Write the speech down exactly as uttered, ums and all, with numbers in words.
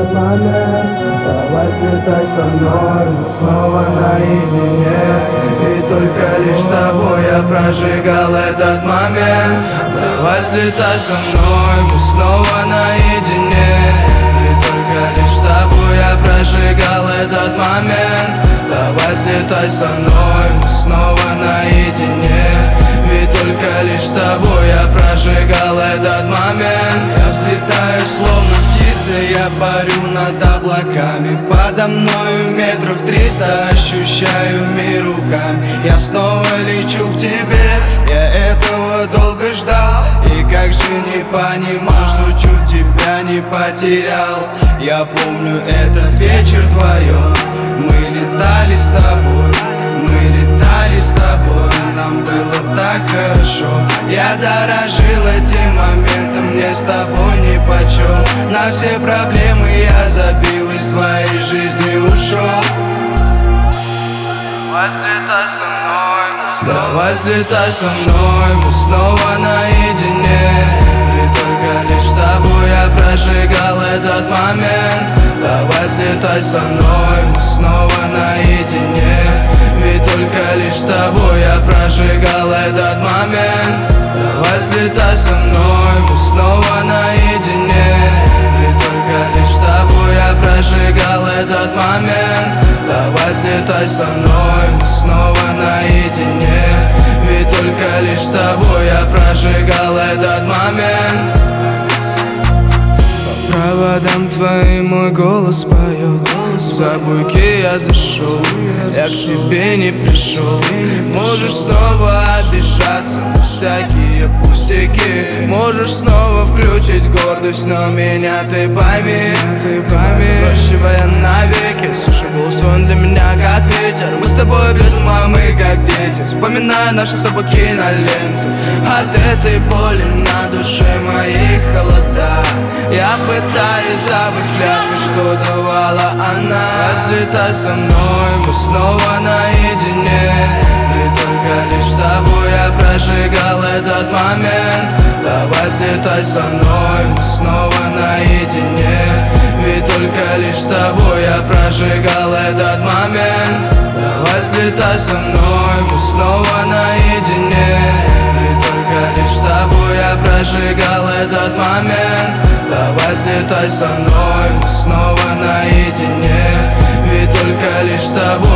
этот момент. Давай взлетай со мной, мы снова наедине. И только лишь с тобой я прожигал этот момент. Давай взлетай со мной, мы снова наедине. И только лишь с тобой я прожигал этот момент. Давай взлетай со мной, мы снова наедине. Ведь только лишь с тобой я прожигал этот момент. Я взлетаю словно птица, я парю над облаками. Подо мною метров триста, ощущаю мир руками. Я снова лечу к тебе, я этого долго ждал. И как же не понимал, что чуть тебя не потерял. Я помню этот вечер вдвоем. Мы летали с тобой, мы летали с тобой. Нам было так хорошо. Я дорожил этим моментом, мне с тобой нипочем. На все проблемы я забил, из твоей жизни ушел. Давай взлетай со мной, давай взлетай со мной, мы снова наедине. Ведь только лишь с тобой я прожигал этот момент. Давай взлетай со мной, мы снова наедине. Ведь только лишь с тобой я прожигал этот момент. Давай взлетай со мной, мы снова наедине. Ведь только лишь с тобой я прожигал этот момент. Давай взлетай со мной, мы снова наедине. Ведь только лишь с тобой я прожигал этот момент. По проводам твоим мой голос поет. За буйки я зашел, я к тебе не пришел. Можешь снова обижаться на всякие пустяки. Можешь снова включить гордость, но меня ты пойми, ты пойми. Сбрасывая навеки, слушай голос, он для меня как ветер. Мы с тобой без ума, мы как дети. Вспоминая нашу с тобой киноленту. От этой боли на душе моей холода. Я пытаюсь забыть клятвы, что давала она. Взлетай со мной, мы снова наедине. Ведь только лишь с тобой я прожигал этот момент. Давай взлетай со мной, мы снова наедине. Ведь только лишь с тобой я прожигал этот момент. Давай взлетай со мной, мы снова наедине. Ведь только лишь с тобой я прожигал этот момент. Давай взлетай со мной, мы снова наедине. Ведь только лишь с тобой